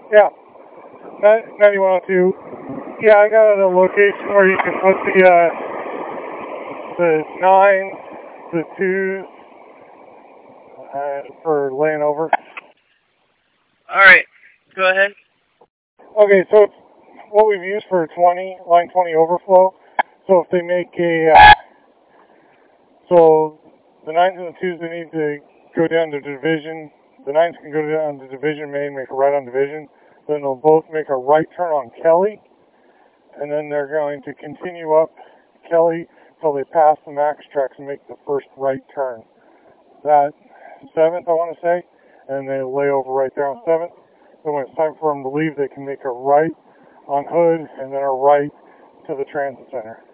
Yeah, 9102. Yeah, I got a location where you can put the 9s, the 2s, for laying over. Alright, go ahead. Okay, so it's what we've used for 20, line 20 overflow. So if they make so the 9s and the 2s, they need to go down to division. The 9s can go down to division main, make a right on division. Then they'll both make a right turn on Kelly. And then they're going to continue up Kelly until they pass the max tracks and make the first right turn. That 7th, I want to say. And they lay over right there on 7th. So when it's time for them to leave, they can make a right on Hood and then a right to the transit center.